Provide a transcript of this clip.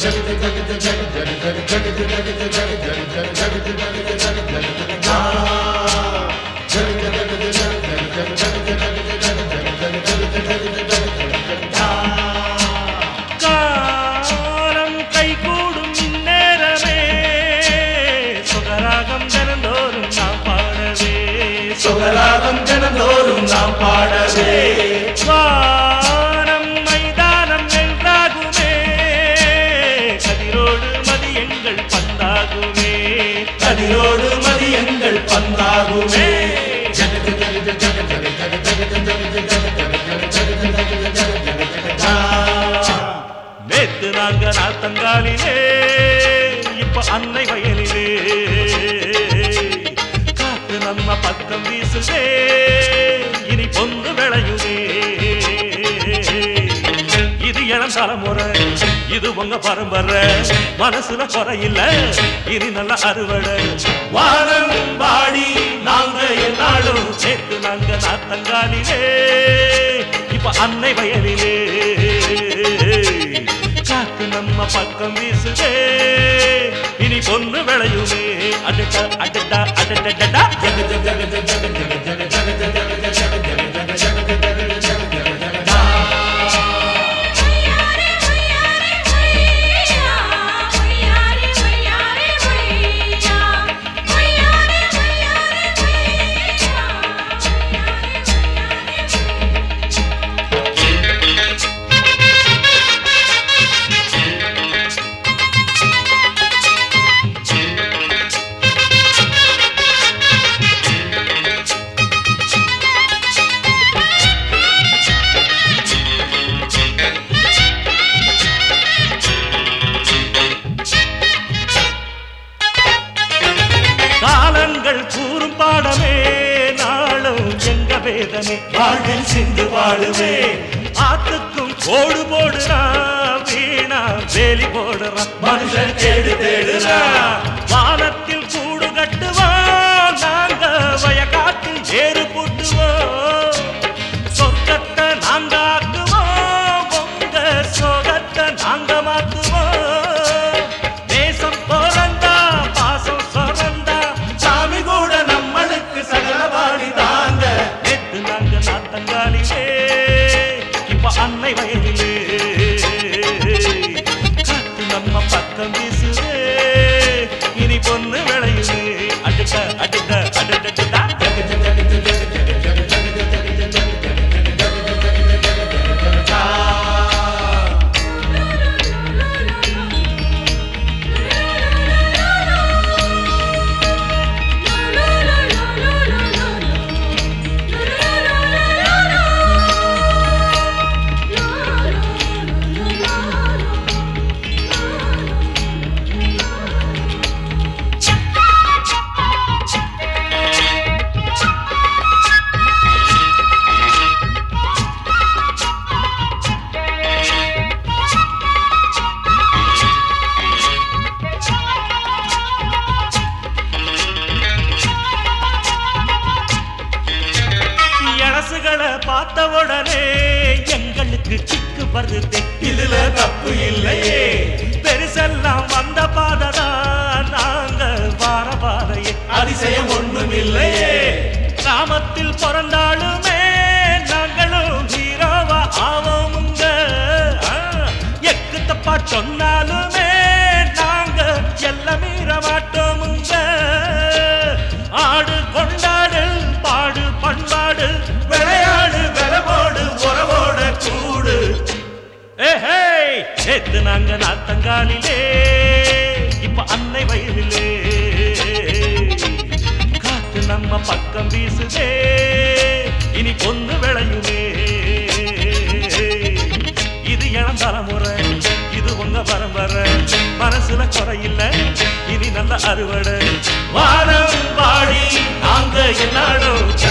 காலம் கைகூடும் இந்நேரமே சுகராகம் தினந்தோறும் நாம் பாடவே சுகராகம் தினந்தோறும் நாம் பாடவே வானம் மைதானம் வென்றாகுமே கதிரோடு மதி எங்கள் பந்தாகுமே கதிரோடு மதி எங்கள் பந்தாகுமே நேத்து நாங்க நாத்தங்காலிலே இப்ப அன்னை வயலிலே காத்து நம்ம பக்கம் வீசுதே இனி பொந்து விளையுதே இது இளம் தலைமுறை இது உங்க பரம்பரை மனசுல குறையில்ல இனி நல்ல அறுவடை வானம் பாடி நாங்க என்னாலும் நேத்து நாங்க நாத்தங்காலிலே இப்ப அன்னை வயலிலே காத்து நம்ம பக்கம் வீசுதே இனி பொண்ணு விளையுமே அடடா அடடா அடடடா காலங்கள் கூறும் பாடமே நாளும் எங்க வேதனை வாழ்வில் சிந்து வாழுவே ஆத்துக்கும் கோடு போடுறா வீணா வேலி போடுறா மனுஷன் கேடு தேடுறா வானத்தில் கூடு கட்டுவோம் நாங்க வயக்காட்டில் ஏறு போட்டுவோம் சொர்க்கத்தை நாங்க ஆக்குவோம் உங்க சோகத்தை நாங்க மாத்துவோம் தேசம் பிறந்தா பாசம் சொரந்தா சாமி கூட நம்மளுக்கு சகல பாடி தாங்க நேத்து நாங்க நாத்தங்காலிலே இப்ப அன்னை வயலிலே காத்து நம்ம பக்கம் வீசுதே இனி பொண்ணு விளையுதே அடட அடட அடடடா இளசுகளை பார்த்த உடனே எங்களுக்கு சிக்கு வருது இதுல தப்பு இல்லையே பெருசெல்லாம் வந்த பாததான் நாங்க வார பாதையே அதிசயம் ஒண்ணும் இல்லையே கிராமத்தில் பிறந்தாலுமே நாங்களும் ஹீரோவா ஆவோமுங்க எக்கு தப்பா சொன்னாலுமே நாங்க எல்லாம் மீற மாட்டோமுங்க ஆடு கொண்டாடு பாடு பண்பாடு விளையாடு வெலவோடு உறவோட கூடு நேத்து நாங்க நாத்தங்காலிலே இப்ப அன்னை வயலிலே காத்து நம்ம பக்கம் வீசுதே இனி பொண்ணு விளையுமே இது இளம் தலைமுறை இது உங்க பரம்பரை மனசுல குறையில்ல இனி நல்ல அறுவடை வானம் பாடி நாங்க என்னாலும்